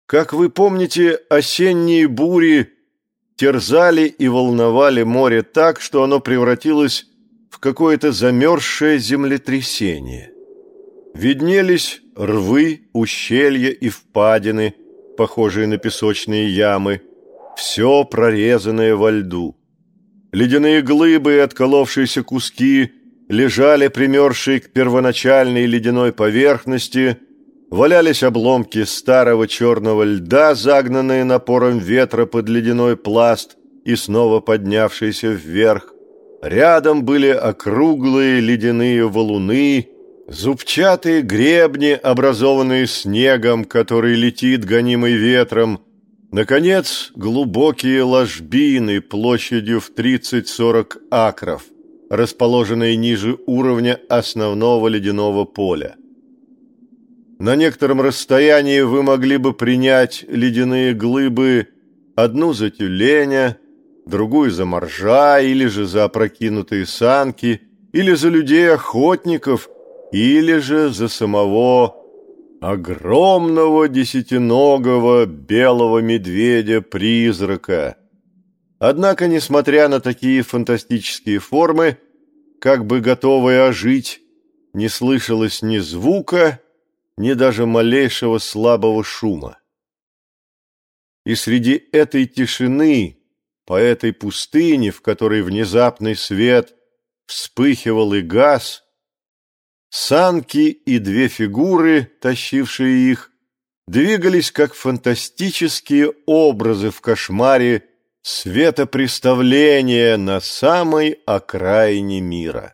Как вы помните, осенние бури терзали и волновали море так, что оно превратилось в какое-то замерзшее землетрясение. Виднелись рвы, ущелья и впадины, похожие на песочные ямы, все прорезанное во льду. Ледяные глыбы и отколовшиеся куски лежали примерзшие к первоначальной ледяной поверхности, валялись обломки старого черного льда, загнанные напором ветра под ледяной пласт и снова поднявшиеся вверх. Рядом были округлые ледяные валуны, зубчатые гребни, образованные снегом, который летит, гонимый ветром. Наконец, глубокие ложбины площадью в 30-40 акров, расположенные ниже уровня основного ледяного поля. На некотором расстоянии вы могли бы принять ледяные глыбы одну за тюленя, другую за моржа, или же за опрокинутые санки, или за людей-охотников, или же за самого огромного десятиногого белого медведя-призрака. Однако, несмотря на такие фантастические формы, как бы готовые ожить, не слышалось ни звука, ни даже малейшего слабого шума. И среди этой тишины, по этой пустыне, в которой внезапный свет вспыхивал и гас, санки и две фигуры, тащившие их, двигались как фантастические образы в кошмаре светопреставления на самой окраине мира.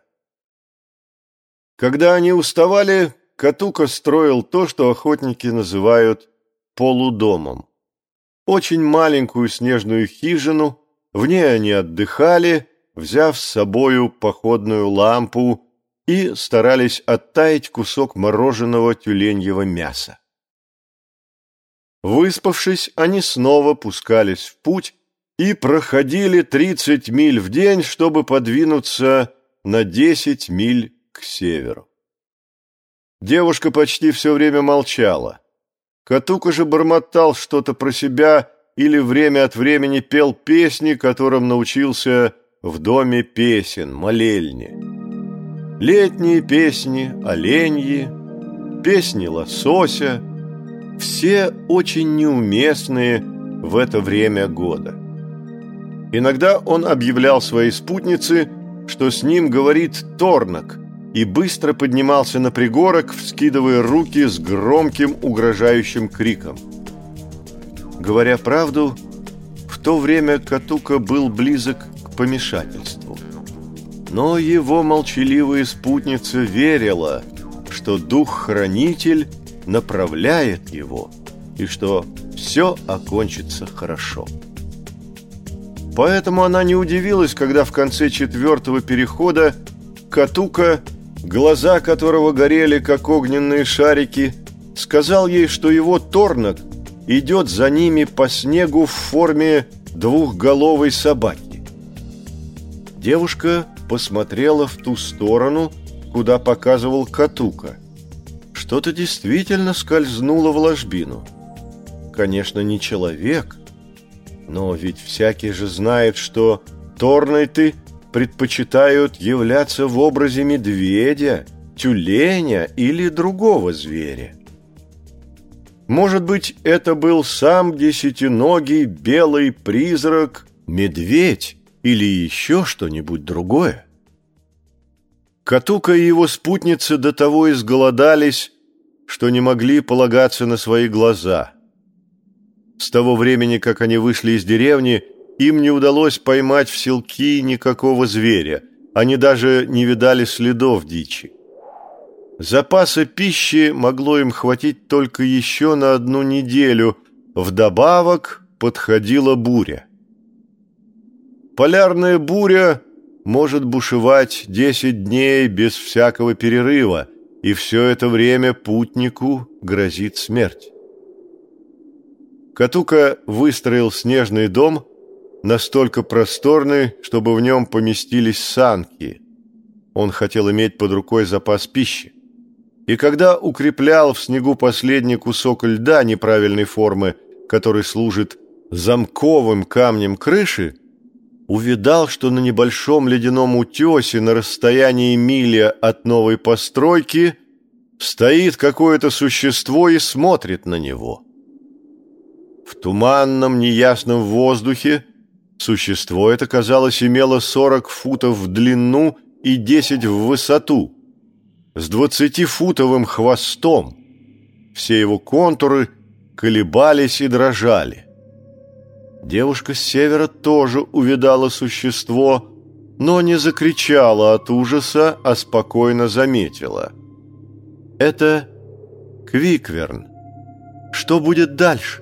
Когда они уставали, Катука строил то, что охотники называют полудомом. Очень маленькую снежную хижину, в ней они отдыхали, взяв с собою походную лампу, и старались оттаять кусок мороженого тюленьего мяса. Выспавшись, они снова пускались в путь и проходили 30 миль в день, чтобы подвинуться на 10 миль к северу. Девушка почти все время молчала. Катука же бормотал что-то про себя или время от времени пел песни, которым научился в доме песен, молельне. Летние песни, оленьи, песни лосося – все очень неуместные в это время года. Иногда он объявлял своей спутнице, что с ним говорит Торнок, и быстро поднимался на пригорок, вскидывая руки с громким угрожающим криком. Говоря правду, в то время Катука был близок к помешательству. Но его молчаливая спутница верила, что дух-хранитель направляет его, и что все окончится хорошо. Поэтому она не удивилась, когда в конце 4-го перехода Катука, глаза которого горели, как огненные шарики, сказал ей, что его Торнок идет за ними по снегу в форме двухголовой собаки. Девушка посмотрела в ту сторону, куда показывал Катука. Что-то действительно скользнуло в ложбину. Конечно, не человек, но ведь всякий же знает, что торнайты предпочитают являться в образе медведя, тюленя или другого зверя. Может быть, это был сам десятиногий белый призрак, медведь или еще что-нибудь другое? Катука и его спутницы до того изголодались, что не могли полагаться на свои глаза. С того времени, как они вышли из деревни, им не удалось поймать в селки никакого зверя, они даже не видали следов дичи. Запаса пищи могло им хватить только еще на 1 неделю, вдобавок подходила буря. Полярная буря может бушевать 10 дней без всякого перерыва, и все это время путнику грозит смерть. Катука выстроил снежный дом, настолько просторный, чтобы в нем поместились санки. Он хотел иметь под рукой запас пищи. И когда укреплял в снегу последний кусок льда неправильной формы, который служит замковым камнем крыши, увидал, что на небольшом ледяном утесе на расстоянии мили от новой постройки стоит какое-то существо и смотрит на него. В туманном неясном воздухе существо это, казалось, имело 40 футов в длину и 10 в высоту, с 20-футовым хвостом. Все его контуры колебались и дрожали. Девушка с севера тоже увидала существо, но не закричала от ужаса, а спокойно заметила: «Это Квикверн. Что будет дальше?»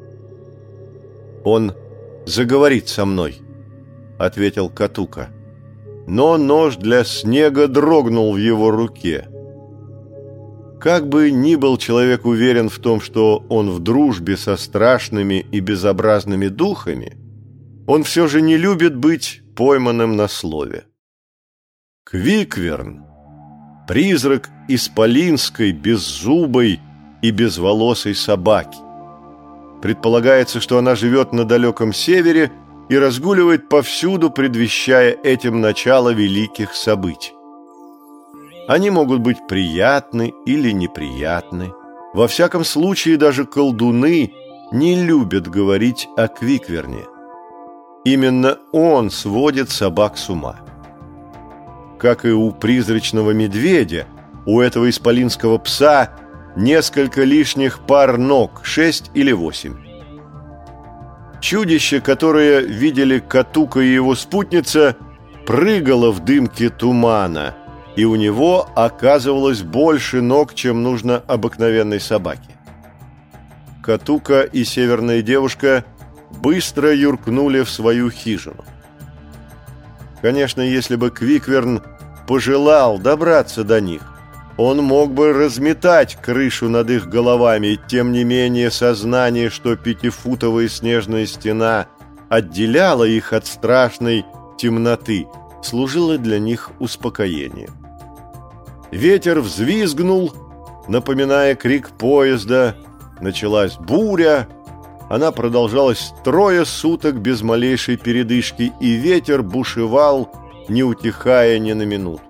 «Он заговорит со мной», — ответил Катука. Но нож для снега дрогнул в его руке. Как бы ни был человек уверен в том, что он в дружбе со страшными и безобразными духами, он все же не любит быть пойманным на слове. Квикверн — призрак исполинской, беззубой и безволосой собаки. Предполагается, что она живет на далеком севере и разгуливает повсюду, предвещая этим начало великих событий. Они могут быть приятны или неприятны. Во всяком случае, даже колдуны не любят говорить о Квикверне. Именно он сводит собак с ума. Как и у призрачного медведя, у этого исполинского пса несколько лишних пар ног, 6 или 8. Чудище, которое видели Катука и его спутница, прыгало в дымке тумана, и у него оказывалось больше ног, чем нужно обыкновенной собаке. Катука и северная девушка быстро юркнули в свою хижину. Конечно, если бы Квикверн пожелал добраться до них, он мог бы разметать крышу над их головами, тем не менее сознание, что 5-футовая снежная стена отделяла их от страшной темноты, служило для них успокоением. Ветер взвизгнул, напоминая крик поезда. Началась буря. Она продолжалась 3 суток без малейшей передышки, и ветер бушевал, не утихая ни на минуту.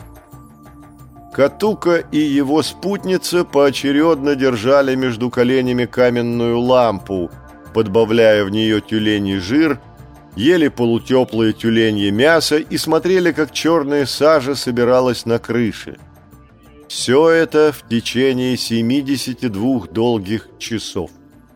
Катука и его спутница поочередно держали между коленями каменную лампу, подбавляя в нее тюленей жир, ели полутеплое тюленье мясо и смотрели, как черная сажа собиралась на крыше. Все это в течение 72 долгих часов.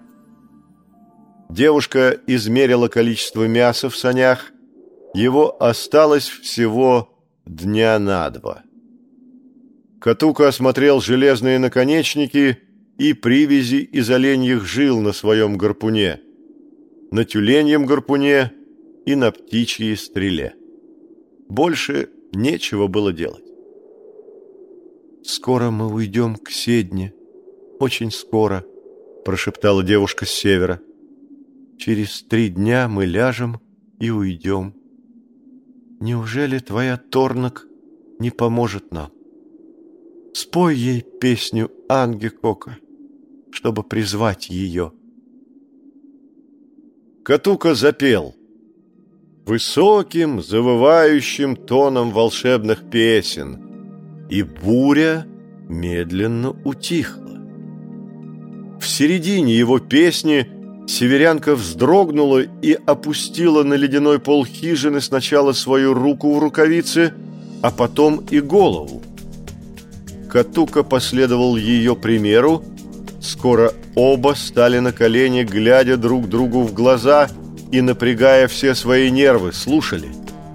Девушка измерила количество мяса в санях. Его осталось всего дня на 2. Катука осмотрел железные наконечники и привязи из оленьих жил на своем гарпуне, на тюленьем гарпуне и на птичьей стреле. Больше нечего было делать. «Скоро мы уйдем к Седне, очень скоро», — прошептала девушка с севера. «Через 3 дня мы ляжем и уйдем. Неужели твоя Торнок не поможет нам? Спой ей песню Ангекока, чтобы призвать ее». Катука запел высоким, завывающим тоном волшебных песен, и буря медленно утихла. В середине его песни северянка вздрогнула и опустила на ледяной пол хижины сначала свою руку в рукавице, а потом и голову. Катука последовал ее примеру. Скоро оба стали на колени, глядя друг другу в глаза и, напрягая все свои нервы, слушали.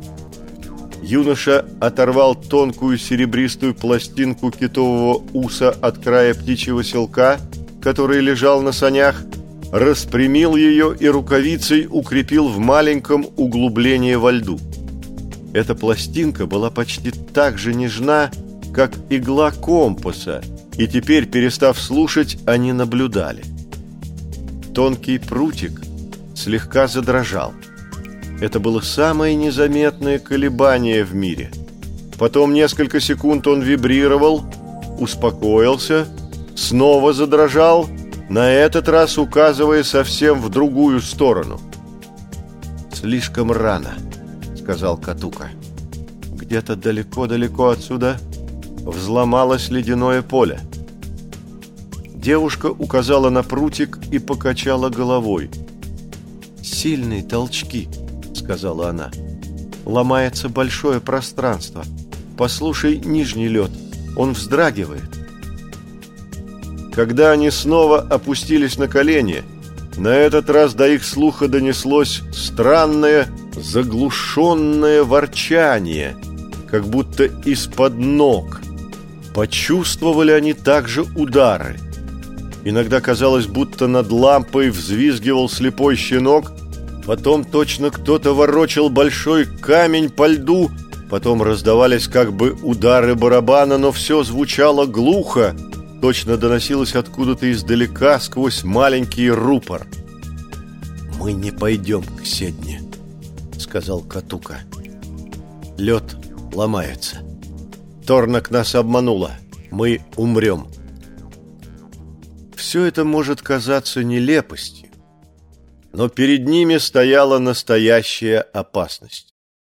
Юноша оторвал тонкую серебристую пластинку китового уса от края птичьего селка, который лежал на санях, распрямил ее и рукавицей укрепил в маленьком углублении во льду. Эта пластинка была почти так же нежна, как игла компаса, и теперь, перестав слушать, они наблюдали. Тонкий прутик слегка задрожал. Это было самое незаметное колебание в мире. Потом несколько секунд он вибрировал, успокоился, снова задрожал на этот раз указывая совсем в другую сторону. «Слишком рано», — сказал Катука. «Где-то далеко-далеко отсюда взломалось ледяное поле». Девушка указала на прутик и покачала головой. «Сильные толчки», — сказала она. «Ломается большое пространство. Послушай нижний лед, он вздрагивает». Когда они снова опустились на колени, на этот раз до их слуха донеслось странное, заглушенное ворчание, как будто из-под ног. Почувствовали они также удары. Иногда казалось, будто над лампой взвизгивал слепой щенок, потом точно кто-то ворочал большой камень по льду, потом раздавались как бы удары барабана, но все звучало глухо, точно доносилось откуда-то издалека сквозь маленький рупор. «Мы не пойдем к Седне», — сказал Катука. «Лед ломается. Торнок нас обманула. Мы умрем». Все это может казаться нелепостью, но перед ними стояла настоящая опасность.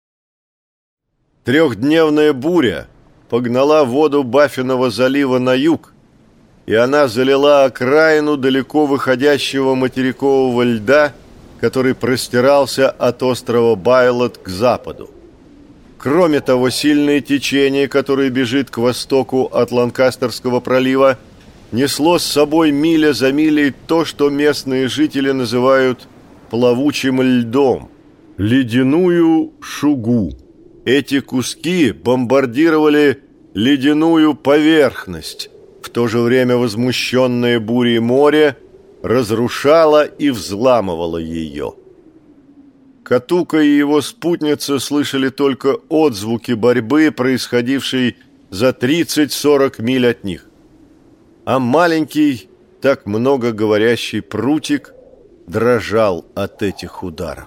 Трехдневная буря погнала воду Баффинова залива на юг, и она залила окраину далеко выходящего материкового льда, который простирался от острова Байлот к западу. Кроме того, сильное течение, которое бежит к востоку от Ланкастерского пролива, несло с собой миля за милей то, что местные жители называют плавучим льдом – ледяную шугу. Эти куски бомбардировали ледяную поверхность, в то же время возмущенное бурей море разрушало и взламывало ее. Катука и его спутница слышали только отзвуки борьбы, происходившей за 30-40 миль от них. А маленький, так много говорящий прутик дрожал от этих ударов.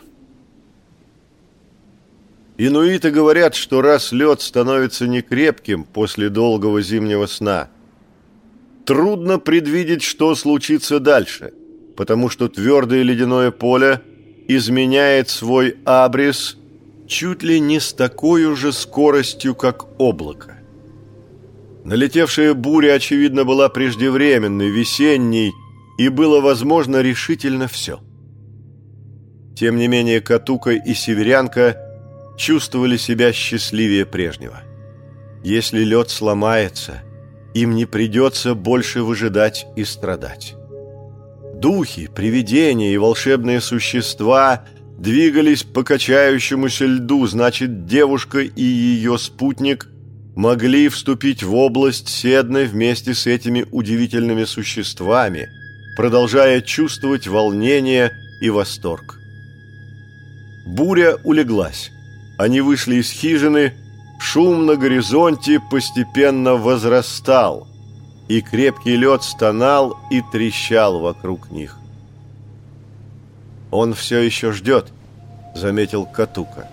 Инуиты говорят, что раз лед становится некрепким после долгого зимнего сна, трудно предвидеть, что случится дальше, потому что твердое ледяное поле изменяет свой абрис чуть ли не с такой же скоростью, как облако. Налетевшая буря, очевидно, была преждевременной, весенней, и было возможно решительно все. Тем не менее, Катука и северянка чувствовали себя счастливее прежнего. Если лед сломается, им не придется больше выжидать и страдать. Духи, привидения и волшебные существа двигались по качающемуся льду, значит, девушка и ее спутник могли вступить в область Седны вместе с этими удивительными существами, продолжая чувствовать волнение и восторг. Буря улеглась. Они вышли из хижины, шум на горизонте постепенно возрастал, и крепкий лед стонал и трещал вокруг них. «Он все еще ждет», — заметил Катука.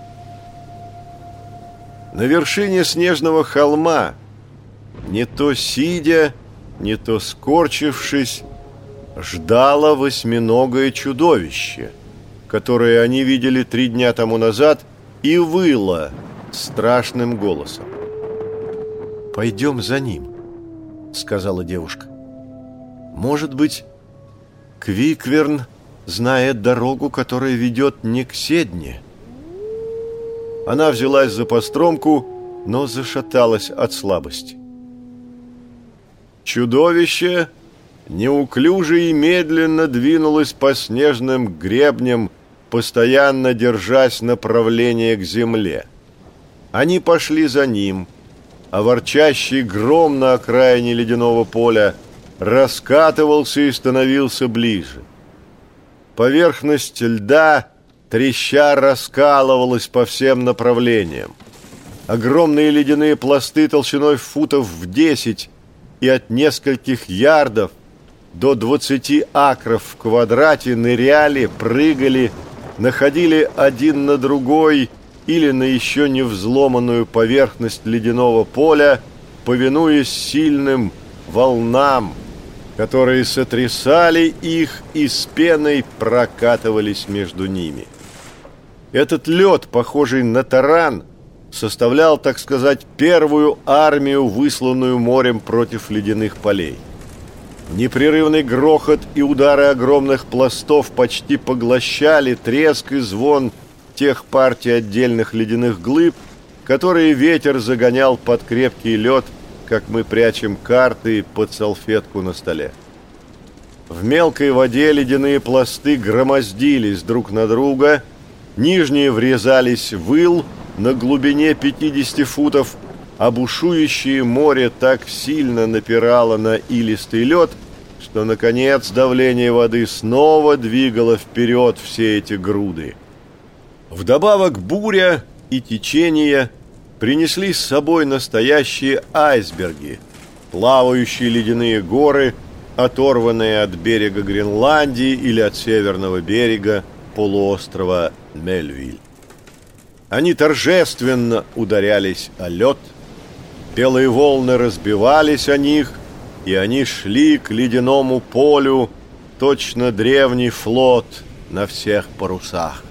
На вершине снежного холма, не то сидя, не то скорчившись, ждало восьминогое чудовище, которое они видели 3 дня тому назад, и выло страшным голосом. «Пойдем за ним», — сказала девушка. «Может быть, Квикверн знает дорогу, которая ведет не к Седне». Она взялась за постромку, но зашаталась от слабости. Чудовище неуклюже и медленно двинулось по снежным гребням, постоянно держась направления к земле. Они пошли за ним, а ворчащий гром на окраине ледяного поля раскатывался и становился ближе. Поверхность льда треща раскалывалась по всем направлениям. Огромные ледяные пласты толщиной футов в 10 и от нескольких ярдов до 20 акров в квадрате ныряли, прыгали, находили один на другой или на еще не взломанную поверхность ледяного поля, повинуясь сильным волнам, которые сотрясали их и с пеной прокатывались между ними. Этот лед, похожий на таран, составлял, так сказать, первую армию, высланную морем против ледяных полей. Непрерывный грохот и удары огромных пластов почти поглощали треск и звон тех партий отдельных ледяных глыб, которые ветер загонял под крепкий лед, как мы прячем карты под салфетку на столе. В мелкой воде ледяные пласты громоздились друг на друга, нижние врезались в ил на глубине 50 футов, а бушующее море так сильно напирало на илистый лед, что, наконец, давление воды снова двигало вперед все эти груды. Вдобавок буря и течение принесли с собой настоящие айсберги, плавающие ледяные горы, оторванные от берега Гренландии или от северного берега полуострова Мельвиль. Они торжественно ударялись о лед, белые волны разбивались о них, и они шли к ледяному полю, точно древний флот на всех парусах.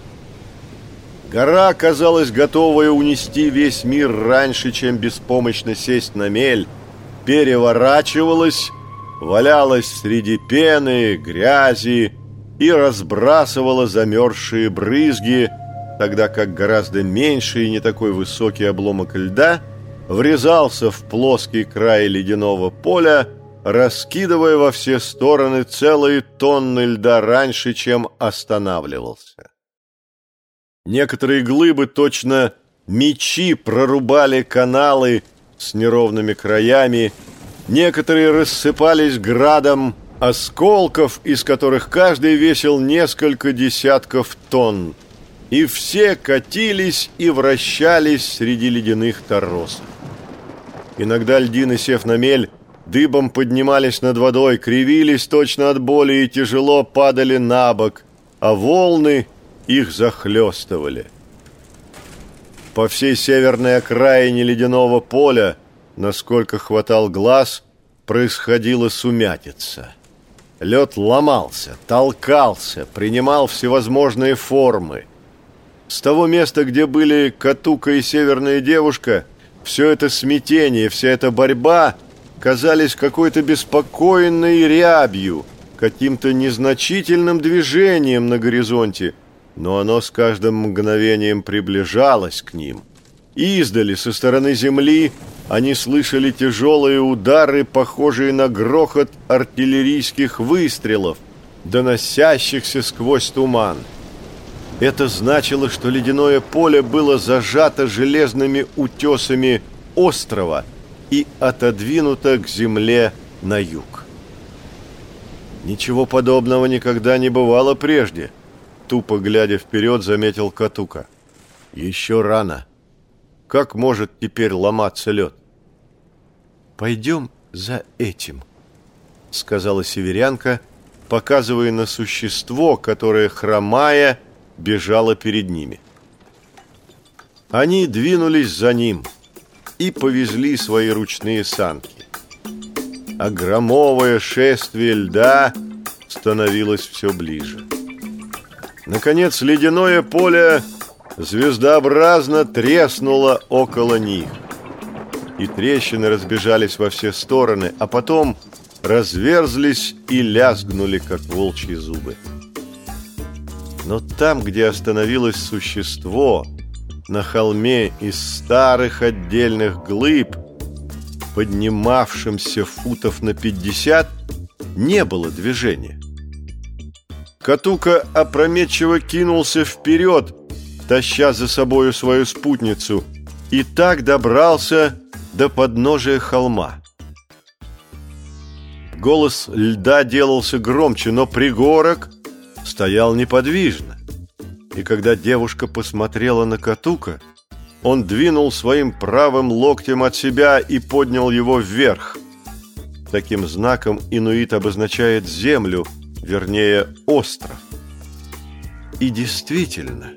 Гора казалась готовая унести весь мир раньше, чем беспомощно сесть на мель, переворачивалась, валялась среди пены, грязи и разбрасывала замерзшие брызги, тогда как гораздо меньший и не такой высокий обломок льда врезался в плоский край ледяного поля, раскидывая во все стороны целые тонны льда раньше, чем останавливался. Некоторые глыбы, точно мечи, прорубали каналы с неровными краями, некоторые рассыпались градом осколков, из которых каждый весил несколько десятков тонн, и все катились и вращались среди ледяных торосов. Иногда льдины, сев на мель, дыбом поднимались над водой, кривились точно от боли и тяжело падали на бок, а волны их захлестывали. По всей северной окраине ледяного поля, насколько хватал глаз, происходила сумятица. Лед ломался, толкался, принимал всевозможные формы. С того места, где были Катука и Северная девушка, все это смятение, вся эта борьба казались какой-то беспокойной рябью, каким-то незначительным движением на горизонте, но оно с каждым мгновением приближалось к ним. Издали, со стороны земли, они слышали тяжелые удары, похожие на грохот артиллерийских выстрелов, доносящихся сквозь туман. Это значило, что ледяное поле было зажато железными утесами острова и отодвинуто к земле на юг. Ничего подобного никогда не бывало прежде. Тупо глядя вперед, заметил Катука. Еще рано. Как может теперь ломаться лед? «Пойдем за этим», — сказала северянка, показывая на существо, которое, хромая, бежало перед ними. Они двинулись за ним и повезли свои ручные санки. А громовое шествие льда становилось все ближе. Наконец, ледяное поле звездообразно треснуло около них, и трещины разбежались во все стороны, а потом разверзлись и лязгнули, как волчьи зубы. Но там, где остановилось существо, на холме из старых отдельных глыб, поднимавшимся футов на 50, не было движения. Катука опрометчиво кинулся вперед, таща за собою свою спутницу, и так добрался до подножия холма. Голос льда делался громче, но пригорок стоял неподвижно. И когда девушка посмотрела на Катука, он двинул своим правым локтем от себя и поднял его вверх. Таким знаком инуит обозначает землю, вернее, остров. И действительно,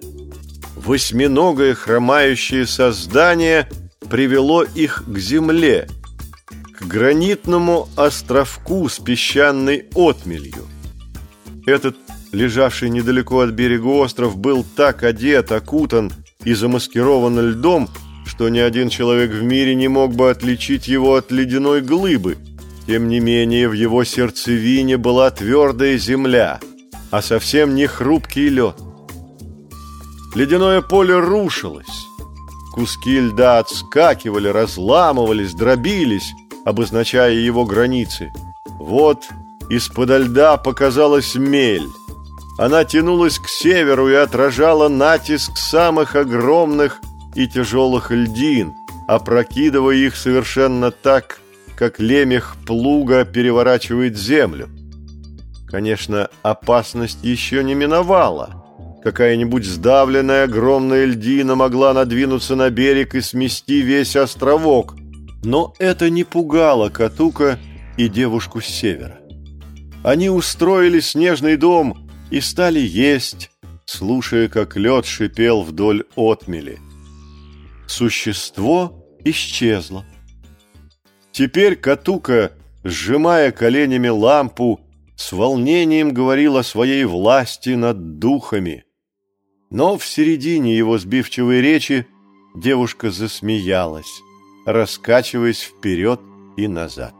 восьминогое хромающее создание привело их к земле, к к гранитному островку с песчаной отмелью. Этот, лежавший недалеко от берега остров, был так одет, окутан и замаскирован льдом, что ни один человек в мире не мог бы отличить его от ледяной глыбы. Тем не менее, в его сердцевине была твердая земля, а совсем не хрупкий лед. Ледяное поле рушилось. Куски льда отскакивали, разламывались, дробились, обозначая его границы. Вот из-подо льда показалась мель. Она тянулась к северу и отражала натиск самых огромных и тяжелых льдин, опрокидывая их совершенно так, как лемех плуга переворачивает землю. Конечно, опасность еще не миновала. Какая-нибудь сдавленная огромная льдина могла надвинуться на берег и смести весь островок, но это не пугало Катука и девушку с севера. Они устроили снежный дом и стали есть, слушая, как лед шипел вдоль отмели. Существо исчезло. Теперь Катука, сжимая коленями лампу, с волнением говорил о своей власти над духами. Но в середине его сбивчивой речи девушка засмеялась, раскачиваясь вперед и назад.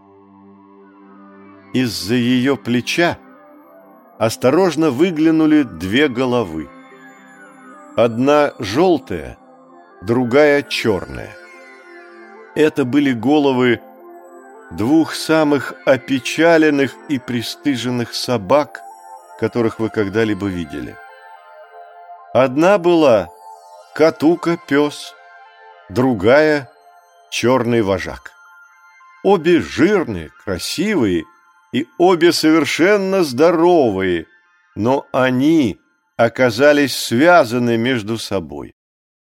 Из-за ее плеча осторожно выглянули две головы. Одна желтая, другая черная. Это были головы двух самых опечаленных и пристыженных собак, которых вы когда-либо видели. Одна была Катука-пес, другая — черный вожак. Обе жирные, красивые и обе совершенно здоровые, но они оказались связаны между собой.